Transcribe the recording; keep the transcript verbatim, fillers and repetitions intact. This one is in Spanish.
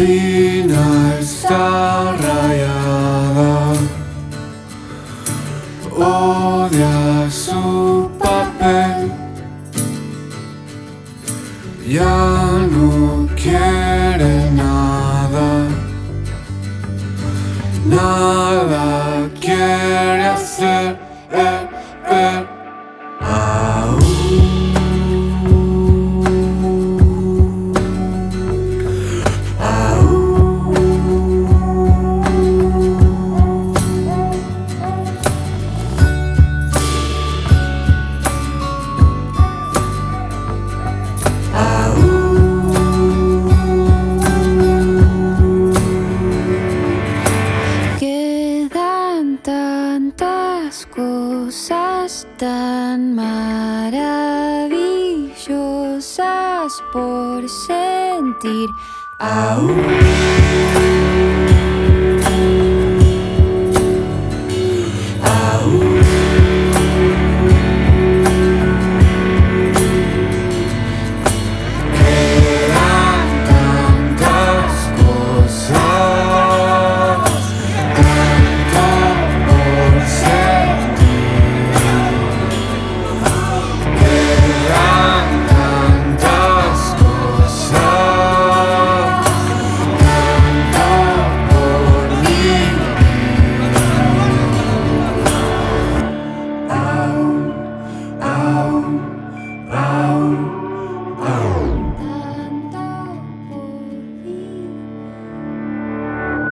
Lina está rayada, odia su papel, ya no quiere nada, nada quiere hacer. Eh, eh. Au. Quedan tantas cosas tan maravillosas por sentir. Au.